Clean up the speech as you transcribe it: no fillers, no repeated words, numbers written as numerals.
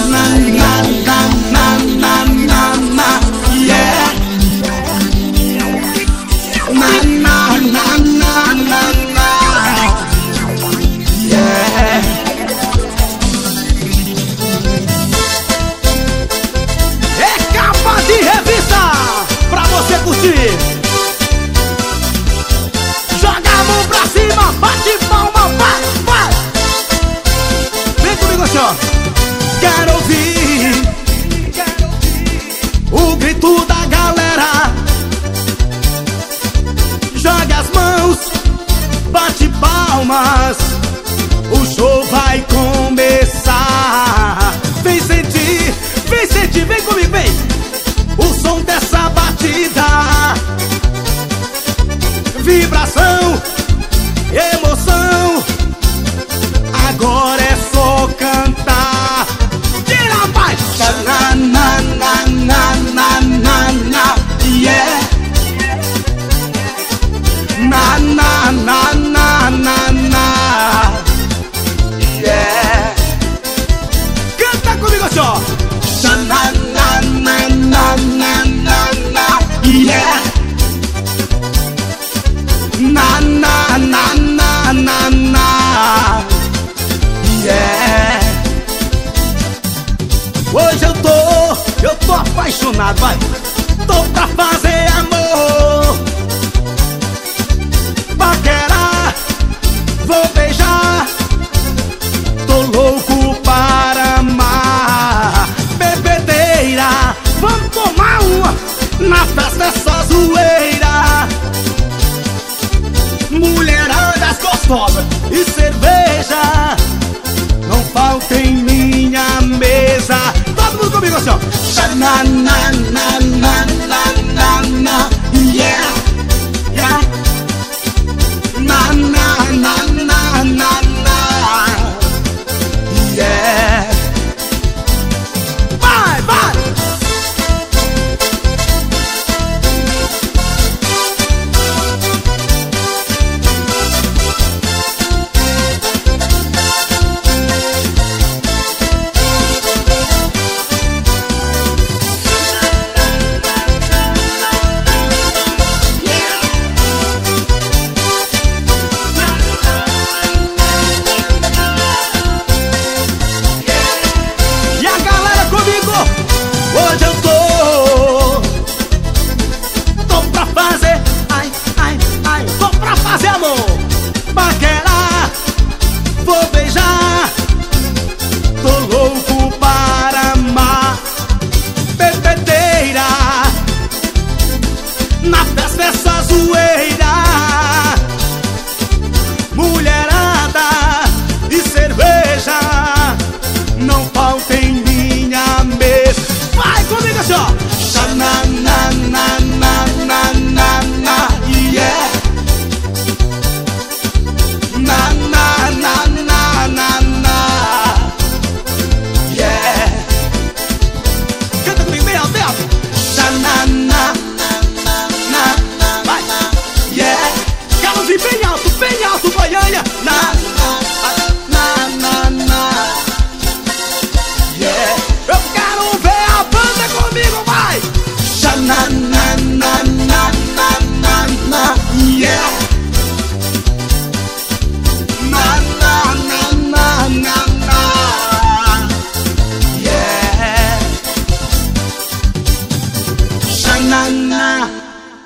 Joga a mão pra cima, bate palma, vai, vai. Vem comigo assim, ó. Quero ouvir o grito da galera. Joga as mãos, bate palmas. O show vai começar. Vem sentir, vem comigo, vem. O som dessa batida, vibração, emoção. Agora é só cantar. Tira, pai! Na, na, na, na, na, na, na, yeah. Na, na, na, na, na, na, yeah. Canta comigo assim, ó. Na, na, na, na, na, na, na, yeah. Na, na, na, na, na, na, yeah. Hoje eu tô apaixonado, vai. Tô pra fazer amor, paquerar, vou beijar. Tô louco para amar. Bebedeira, vamos tomar uma. Na festa é só zoeira. Mulheradas gostosas e cerveja não falta em minha mesa. Todo mundo comigo assim, ó. Na, na, na, na, na, na, na, yeah, yeah. Na, na, na, na, na, na, yeah. Vai, vai. Paquerar, vou beijar. Tô louco para amar. Bebedeira, na festa essa zoeira. Mulherada e cerveja não falta em minha mesa. Vai comigo assim, ó. Na, na, na, na, na, na, na, yeah. Na, na, na, na, na, na, yeah. Canta comigo, bem alto, bem alto. Na, na, na, na, na, na, vai, yeah. Carlos, bem alto, Goiânia. Na, na, na, na, yeah. Eu quero ver a banda comigo, vai. Na, na, na, na, na, na, na, yeah. Na, na, na, na, na, na, yeah. Na,